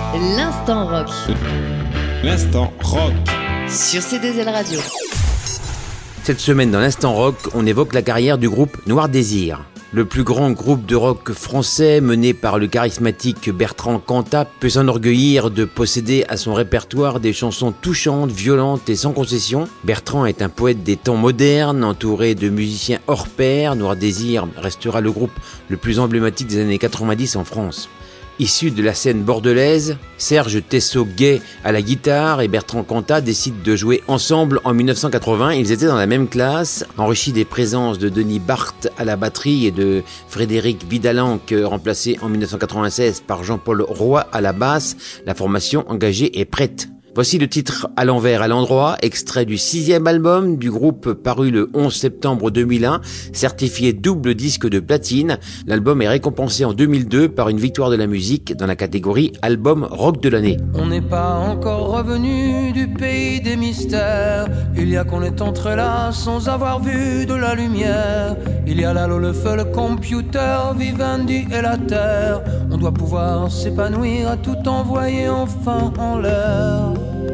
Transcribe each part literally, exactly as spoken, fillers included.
L'instant rock. L'instant rock. Sur C deux L Radio. Cette semaine dans l'Instant Rock, on évoque la carrière du groupe Noir Désir. Le plus grand groupe de rock français mené par le charismatique Bertrand Cantat peut s'enorgueillir de posséder à son répertoire des chansons touchantes, violentes et sans concession. Bertrand est un poète des temps modernes, entouré de musiciens hors pair. Noir Désir restera le groupe le plus emblématique des années quatre-vingt-dix en France. Issu de la scène bordelaise, Serge Tessot-Gay à la guitare et Bertrand Cantat décident de jouer ensemble en dix-neuf cent quatre-vingts. Ils étaient dans la même classe, enrichis des présences de Denis Barthes à la batterie et de Frédéric Vidalanque, remplacé en dix-neuf cent quatre-vingt-seize par Jean-Paul Roy à la basse. La formation engagée est prête. Voici le titre À l'envers, à l'endroit, extrait du sixième album du groupe paru le onze septembre deux mille un, certifié double disque de platine. L'album est récompensé en deux mille deux par une victoire de la musique dans la catégorie Album Rock de l'année. On n'est pas encore revenu du pays des mystères. Il y a qu'on est entré là sans avoir vu de la lumière. Il y a là l'eau, le feu, le computer, Vivendi et la terre. On doit pouvoir s'épanouir à tout envoyer enfin en l'air.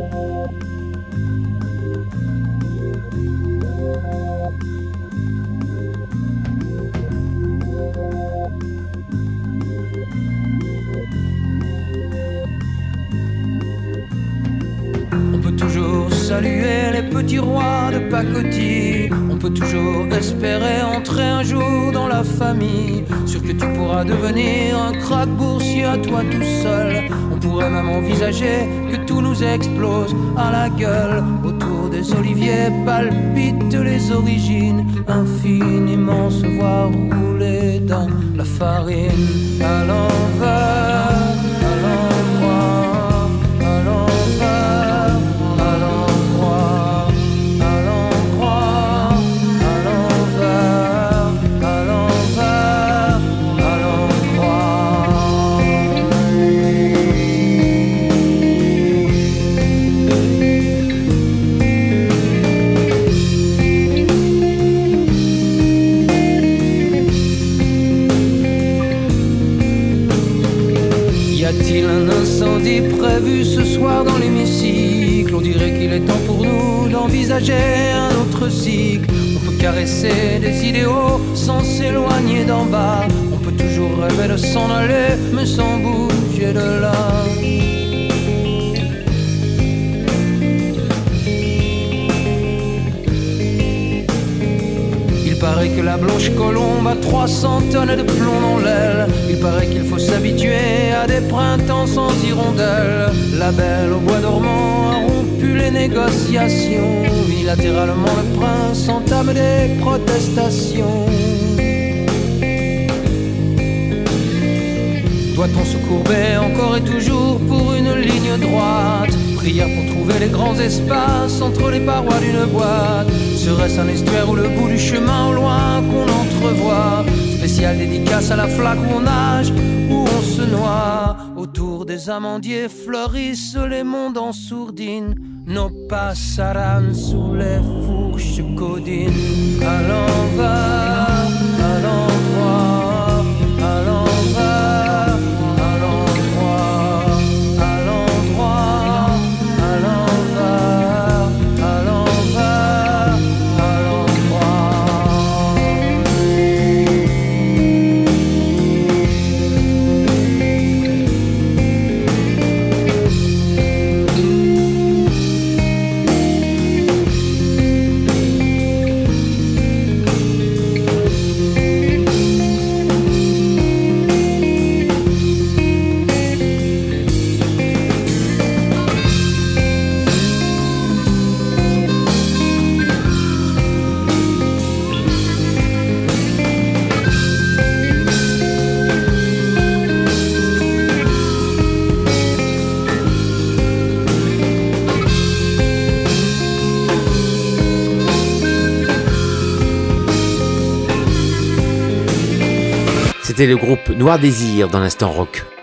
On peut toujours saluer les petits rois de pacotille. On peut toujours espérer entrer un jour dans la famille. Sûr que tu pourras devenir un crack boursier à toi tout seul. On pourrait même envisager que tout nous explose à la gueule. Autour des oliviers palpitent les origines. Infiniment se voir rouler dans la farine. À l'envers, à l'endroit, à l'envers, à l'endroit, à l'endroit, à l'envers, à l'envers, à l'endroit. Y a-t-il un incendie prévu ce soir dans l'hémicycle? On dirait qu'il est temps pour nous d'envisager un autre cycle. On peut caresser des idéaux sans s'éloigner d'en bas. On peut toujours rêver de s'en aller, mais sans bouger de là. Il paraît que la blanche colombe a trois cents tonnes de plomb dans l'aile. Il paraît qu'il faut s'habituer à des printemps sans hirondelles. La belle au bois dormant a rompu les négociations. Unilatéralement le prince entame des protestations. Doit-on se courber encore et toujours pour une ligne droite? Prière pour trouver les grands espaces entre les parois d'une boîte. Serait-ce un estuaire ou le bout du chemin au loin qu'on entrevoit? Spéciale dédicace à la flaque où on nage, où on se noie. Autour des amandiers fleurissent les mondes en sourdine. Nos passaran sous les fourches codines. À l'envers, à l'endroit, à l'envers, à l'endroit, à l'endroit, à l'envers, à l'envers, à l'endroit. C'était le groupe Noir Désir dans l'Instant Rock.